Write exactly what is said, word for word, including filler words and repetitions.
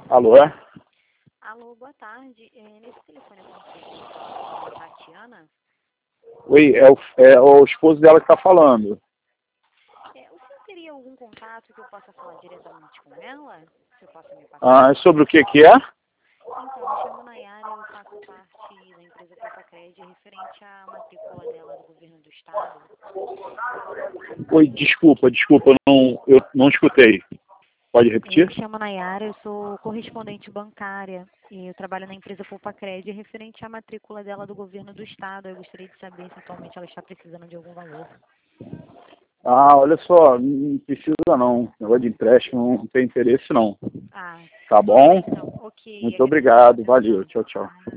Alô, é? Alô, boa tarde. É, nesse telefone eu consigo falar com a Tatiana? Oi, é o, é o esposo dela que está falando. É, o senhor teria algum contato que eu possa falar diretamente com ela? Se eu possa me Ah, passar? sobre o que que é? Então, eu me chamo Nayara, eu faço parte da empresa Propacred, referente à matrícula dela do governo do estado. Oi, desculpa, desculpa, eu não, eu não escutei. Pode Eu repetir? me chamo Nayara, eu sou correspondente bancária e eu trabalho na empresa Propacred, referente à matrícula dela do governo do estado. Eu gostaria de saber se atualmente ela está precisando de algum valor. Ah, olha só, não precisa não. Negócio de empréstimo não tem interesse não. Ah, Tá tudo bem bom? então. Ok, Muito agradeço a obrigado, valeu, atenção. tchau, tchau. Ah,